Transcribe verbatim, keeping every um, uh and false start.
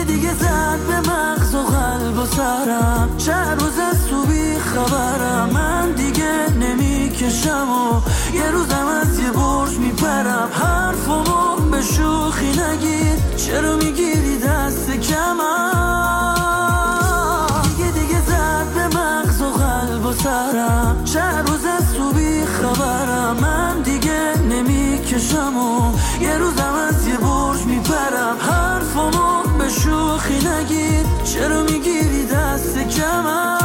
دیگه زد به مغز و قلب و سرم، چند روز از تو بی خبرم. من دیگه نمیکشم و یه روزم از یه برج میپرم. حرفمو به شوخی نگیر، چرا میگیری دست کمم؟ دیگه دیگه زد به مغز و قلب و سرم، چند روز از تو بی خبرم. من دیگه نمیکشم و یه روزم از یه برج میپرم. حرفمو به شوخی نگیر، چرا میگیری دست کمم؟